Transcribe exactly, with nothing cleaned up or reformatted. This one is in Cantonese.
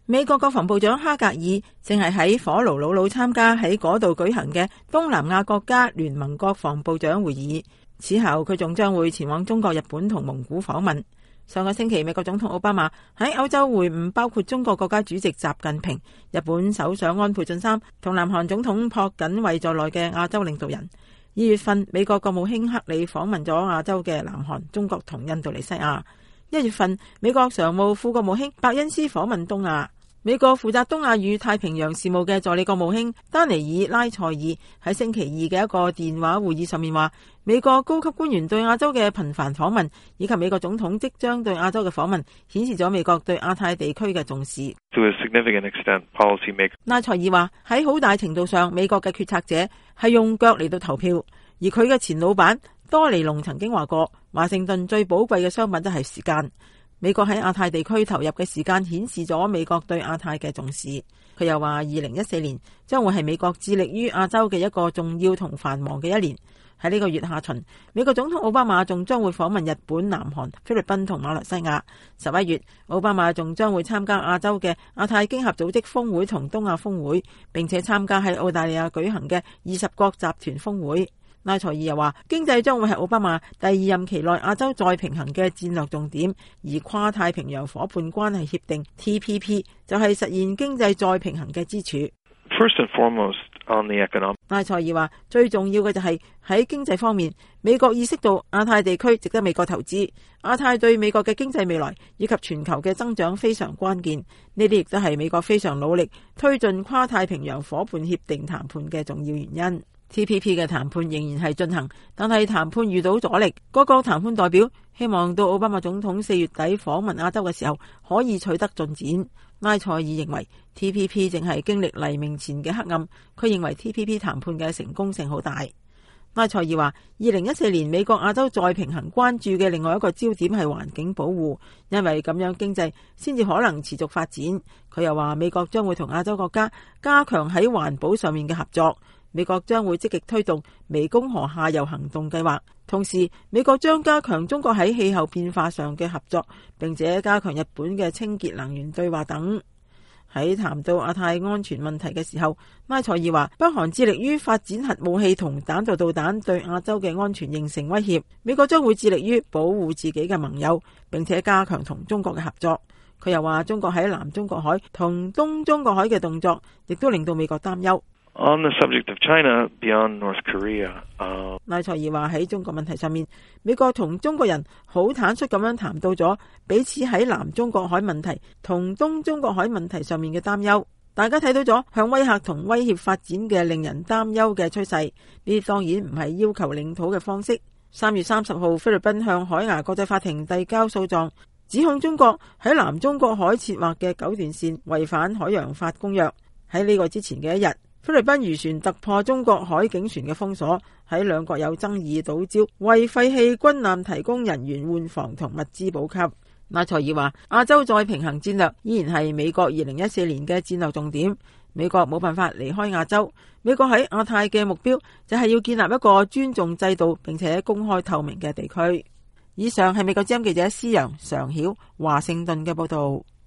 美國國防部長哈格爾正係喺火爐魯魯參加喺嗰度舉行嘅東南亞國家聯盟國防部長會議，此後佢仲將會前往中國、日本同蒙古訪問。上個星期，美國總統奧巴馬喺歐洲會晤包括中國國家主席習近平、日本首相安倍晉三同南韓總統朴槿惠在內嘅亞洲領導人。二月份，美國國務卿克里訪問咗亞洲嘅南韓、中國同印度尼西亞。一月份，美國常務副國務卿伯恩斯訪問東亞。美國負責東亞與太平洋事務嘅助理國務卿丹尼爾拉塞爾喺星期二嘅一個電話會議上面話，美國高級官員對亞洲嘅頻繁訪問以及美國總統即將對亞洲嘅訪問，顯示咗美國對亞太地區嘅重視。 To a significant extent, policy makers. 拉塞爾話喺好大程度上，美國嘅決策者係用腳嚟到投票，而佢嘅前老闆多尼龍曾經話過，華盛頓最寶貴嘅商品都係時間。美國喺亞太地區投入嘅時間顯示咗美國對亞太嘅重視。佢又話，二零一四年將會係美國致力於亞洲嘅一個重要同繁忙嘅一年。喺呢個月下旬，美國總統奧巴馬仲將會訪問日本、南韓、菲律賓同馬來西亞。十一月，奧巴馬仲將會參加亞洲嘅亞太經合組織峰會同東亞峰會，並且參加喺澳大利亞舉行嘅二十國集團峰會。拉塞爾又話，經濟將會係奧巴馬第二任期內亞洲再平衡嘅戰略重點，而跨太平洋夥伴關係協定 T P P 就係實現經濟再平衡嘅支柱。 First and foremost, on the economic. 拉塞爾話，最重要嘅就係喺經濟方面，美國意識到亞太地區值得美國投資，亞太對美國嘅經濟未來以及全球嘅增長非常關鍵。呢啲亦都係美國非常努力推進跨太平洋夥伴協定談判嘅重要原因。T P P 嘅談判仍然係進行，但係談判遇到阻力。各個談判代表希望到奧巴馬總統四月底訪問亞洲嘅時候可以取得進展。拉塞爾認為 T P P 正係經歷黎明前嘅黑暗，佢認為 T P P 談判嘅成功性好大。拉塞爾話，二零一四年美國亞洲再平衡關注嘅另外一個焦點係環境保護，因為咁樣經濟先至可能持續發展。佢又話，美國將會同亞洲國家加強喺環保上面嘅合作。美國將會積極推動湄公河下游行動計劃，同時美國將加強中國喺氣候變化上嘅合作，並且加強日本嘅清潔能源對話等。喺談到亞太安全問題嘅時候，拉塞爾話，北韓致力於發展核武器同彈道導彈，對亞洲嘅安全形成威脅。美國將會致力於保護自己嘅盟友，並且加強同中國嘅合作。佢又話，中國喺南中國海同東中國海嘅動作，亦都令到美國擔憂。 On the subject of China beyond North Korea, uh, 拉塞爾話，喺中國問題上面，美國同中國人好坦率咁樣談到咗彼此喺南中國海問題同東中國海問題上面嘅擔憂。大家睇到咗向威嚇同威脅發展嘅令人擔憂嘅趨勢，呢啲當然唔係要求領土嘅方式。三月三十號，菲律賓向海牙國際法庭遞交訴狀，指控中國喺南中國海設劃嘅九段線違反海洋法公約。喺呢個之前嘅一日，菲律賓漁船突破中國海警船嘅封鎖，喺兩國有爭議島礁為廢棄軍艦提供人員換防同物資補給。拉塞爾話，亞洲再平衡戰略依然係美國二零一四年嘅戰略重點，美國冇辦法離開亞洲。美國喺亞太嘅目標就係要建立一個尊重制度並且公開透明嘅地區。以上係美國之音記者施陽常曉華盛頓嘅報道。